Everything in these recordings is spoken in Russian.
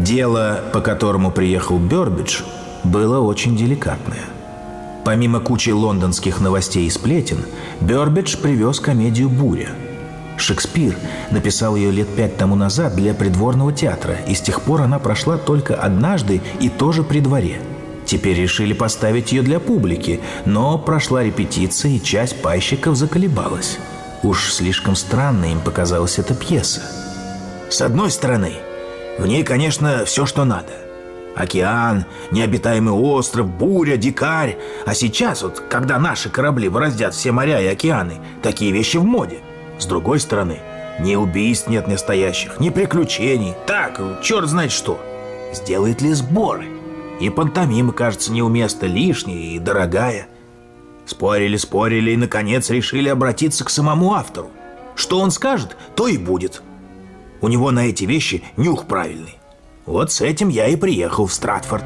Дело, по которому приехал Бёрбидж, было очень деликатное. Помимо кучи лондонских новостей и сплетен, Бёрбидж привез комедию «Буря». Шекспир написал ее лет 5 тому назад для придворного театра, и с тех пор она прошла только однажды и тоже при дворе. Теперь решили поставить ее для публики, но прошла репетиция, и часть пайщиков заколебалась. Уж слишком странной им показалась эта пьеса. С одной стороны, в ней, конечно, все, что надо. Океан, необитаемый остров, буря, дикарь. А сейчас, вот, когда наши корабли бороздят все моря и океаны, такие вещи в моде. С другой стороны, ни убийств нет настоящих, ни приключений. Так, черт знает что. Сделает ли сборы? И пантомима, кажется, неуместно, лишняя и дорогая. Спорили и, наконец, решили обратиться к самому автору. Что он скажет, то и будет. У него на эти вещи нюх правильный. Вот с этим я и приехал в Стратфорд.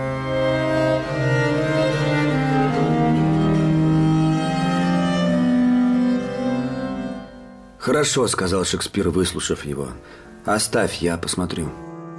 «Хорошо», — сказал Шекспир, выслушав его. «Оставь, я посмотрю».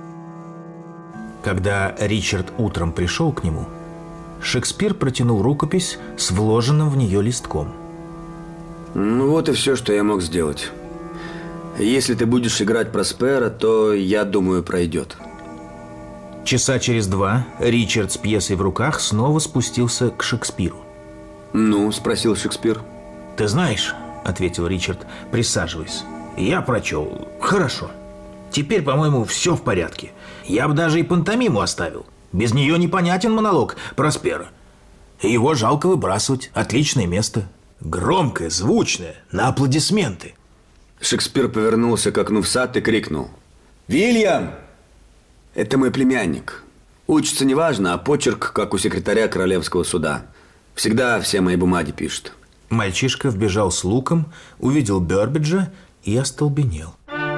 Когда Ричард утром пришел к нему, Шекспир протянул рукопись с вложенным в нее листком. «Ну вот и все, что я мог сделать. Если ты будешь играть Проспера, то, я думаю, пройдет». Часа через 2 Ричард с пьесой в руках снова спустился к Шекспиру. «Ну?» – спросил Шекспир. «Ты знаешь», – ответил Ричард, присаживаясь, – «я прочел. Хорошо. Теперь, по-моему, все в порядке. Я бы даже и пантомиму оставил. Без нее непонятен монолог Проспера. Его жалко выбрасывать. Отличное место. Громкое, звучное, на аплодисменты». Шекспир повернулся к окну в сад и крикнул: «Вильям! Это мой племянник. Учится неважно, а почерк, как у секретаря королевского суда. Всегда все мои бумаги пишет». Мальчишка вбежал с луком, увидел Бёрбиджа и остолбенел.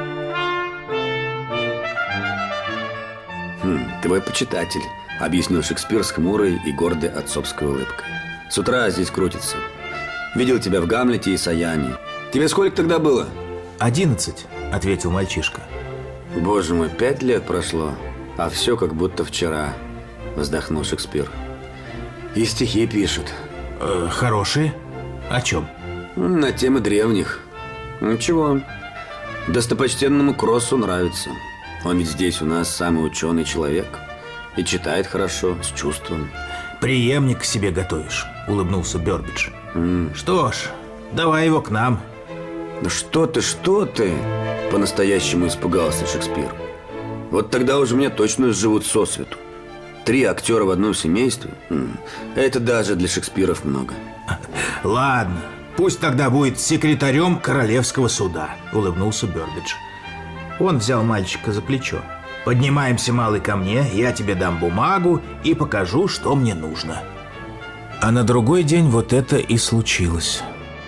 «Твой почитатель», — объяснил Шекспир с хмурой и гордой отцовской улыбкой. «С утра здесь крутится. Видел тебя в Гамлете и Саяне. Тебе сколько тогда было?» 11, ответил мальчишка. «Боже мой, 5 лет прошло, а все как будто вчера», — вздохнул Шекспир. «И стихи пишет». Хорошие? О чем? На темы древних. Ничего. Достопочтенному Кроссу нравится. Он ведь здесь у нас самый ученый человек. И читает хорошо, с чувством. «Преемник к себе готовишь», — улыбнулся Бёрбидж. «Что ж, давай его к нам». «Да что ты?» — по-настоящему испугался Шекспир. «Вот тогда уже мне точно сживут сосвету. 3 актера в одном семействе — это даже для Шекспиров много». «Ладно, пусть тогда будет секретарем королевского суда», — улыбнулся Бёрбидж. Он взял мальчика за плечо. «Поднимаемся, малый, ко мне, я тебе дам бумагу и покажу, что мне нужно». А на другой день вот это и случилось.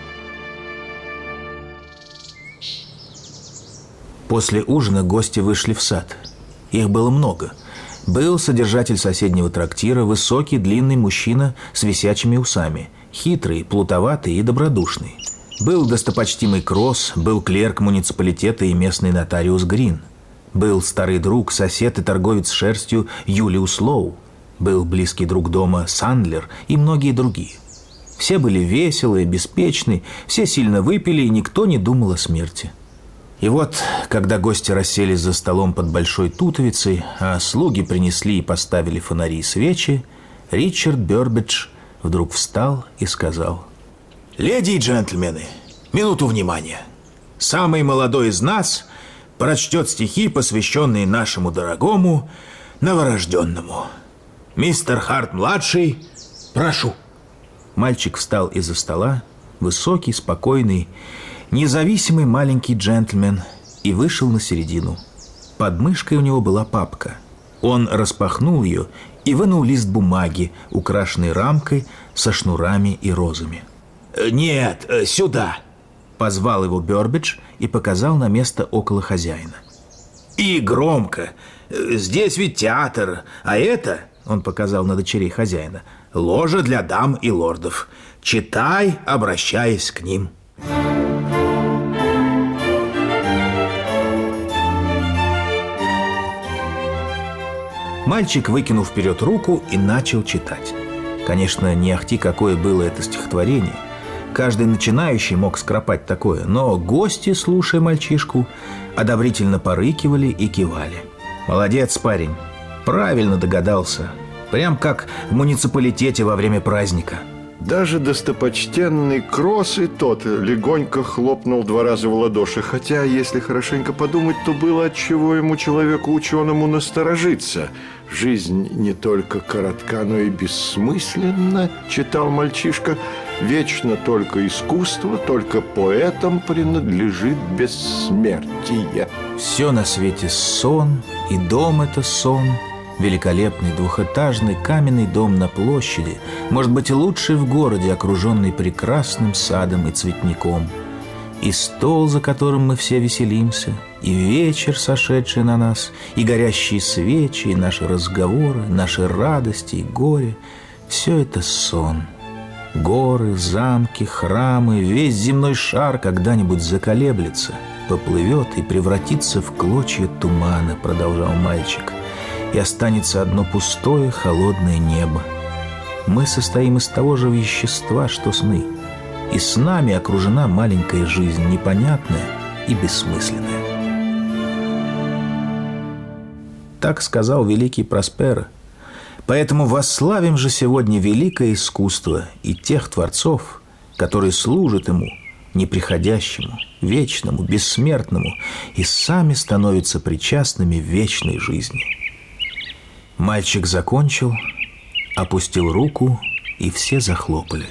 После ужина гости вышли в сад. Их было много. Был содержатель соседнего трактира, высокий, длинный мужчина с висячими усами, хитрый, плутоватый и добродушный. Был достопочтимый Кросс, был клерк муниципалитета и местный нотариус Грин. Был старый друг, сосед и торговец шерстью Юлиус Лоу. Был близкий друг дома Сандлер и многие другие. Все были веселые, беспечны, все сильно выпили, и никто не думал о смерти. И вот, когда гости расселись за столом под большой тутовицей, а слуги принесли и поставили фонари и свечи, Ричард Бёрбидж вдруг встал и сказал: «Леди и джентльмены, минуту внимания. Самый молодой из нас прочтет стихи, посвященные нашему дорогому новорожденному. Мистер Харт-младший, прошу». Мальчик встал из-за стола, высокий, спокойный, независимый маленький джентльмен, и вышел на середину. Под мышкой у него была папка. Он распахнул ее и вынул лист бумаги, украшенный рамкой со шнурами и розами. «Нет, сюда!» – позвал его Бёрбидж и показал на место около хозяина. «И громко! Здесь ведь театр, а это, – он показал на дочерей хозяина, – ложа для дам и лордов. Читай, обращаясь к ним». Мальчик выкинул вперед руку и начал читать. Конечно, не ахти какое было это стихотворение. Каждый начинающий мог скропать такое, но гости, слушая мальчишку, одобрительно порыкивали и кивали. «Молодец, парень, правильно догадался. Прям как в муниципалитете во время праздника». Даже достопочтенный Кросс и тот легонько хлопнул 2 раза в ладоши. Хотя, если хорошенько подумать, то было отчего ему, человеку-ученому, насторожиться. «Жизнь не только коротка, но и бессмысленна», — читал мальчишка. «Вечно только искусство, только поэтам принадлежит бессмертие». Все на свете сон, и дом — это сон. Великолепный двухэтажный каменный дом на площади, может быть, лучший в городе, окруженный прекрасным садом и цветником. И стол, за которым мы все веселимся, и вечер, сошедший на нас, и горящие свечи, и наши разговоры, наши радости и горе — все это сон. Горы, замки, храмы, весь земной шар когда-нибудь заколеблется, поплывет и превратится в клочья тумана, продолжал мальчик. И останется одно пустое, холодное небо. Мы состоим из того же вещества, что сны. И с нами окружена маленькая жизнь, непонятная и бессмысленная. Так сказал великий Просперо. Поэтому восславим же сегодня великое искусство и тех творцов, которые служат ему, неприходящему, вечному, бессмертному, и сами становятся причастными вечной жизни. Мальчик закончил, опустил руку, и все захлопали.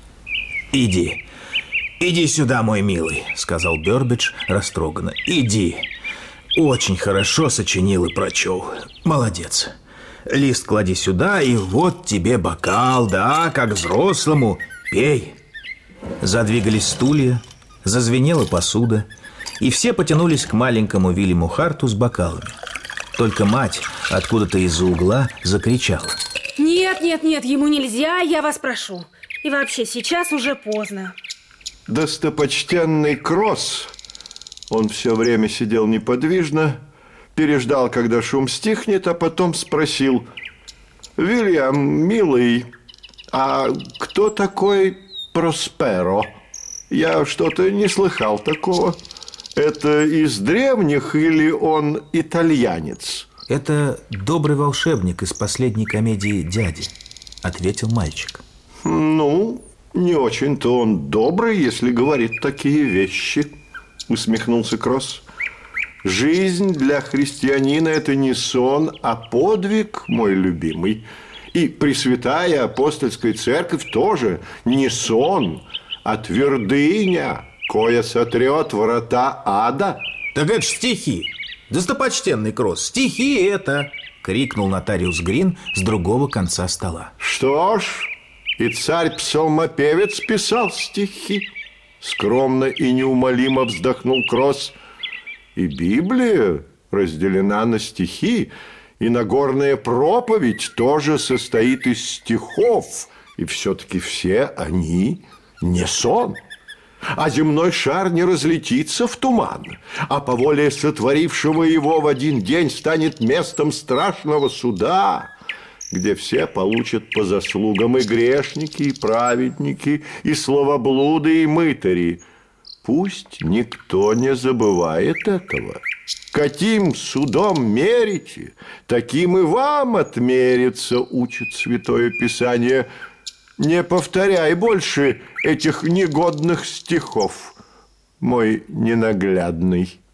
«Иди, иди сюда, мой милый», — сказал Бёрбидж растроганно. «Иди. Очень хорошо сочинил и прочел. Молодец. Лист клади сюда, и вот тебе бокал, да, как взрослому. Пей». Задвигались стулья, зазвенела посуда, и все потянулись к маленькому Вильяму Харту с бокалами. Только мать откуда-то из-за угла закричала: «Нет, нет, нет, ему нельзя, я вас прошу. И вообще, сейчас уже поздно». Достопочтенный Кросс, он все время сидел неподвижно, переждал, когда шум стихнет, а потом спросил: «Вильям, милый, а кто такой Просперо? Я что-то не слыхал такого. Это из древних или он итальянец?» «Это добрый волшебник из последней комедии «Дяди», — ответил мальчик. «Ну, не очень-то он добрый, если говорит такие вещи», — усмехнулся Кросс. «Жизнь для христианина – это не сон, а подвиг, мой любимый. И Пресвятая Апостольская Церковь тоже не сон, а твердыня, кое сотрет врата ада». «Так это ж стихи, достопочтенный Кросс, стихи это!» — крикнул нотариус Грин с другого конца стола. «Что ж, и царь-псалмопевец писал стихи», — скромно и неумолимо вздохнул Кросс. «И Библия разделена на стихи, и Нагорная проповедь тоже состоит из стихов, и все-таки все они не сон. А земной шар не разлетится в туман, а по воле сотворившего его в один день станет местом страшного суда, где все получат по заслугам, и грешники, и праведники, и словоблуды, и мытари. Пусть никто не забывает этого. Каким судом мерите, таким и вам отмерится, учит Святое Писание. Не повторяй больше этих негодных стихов, мой ненаглядный».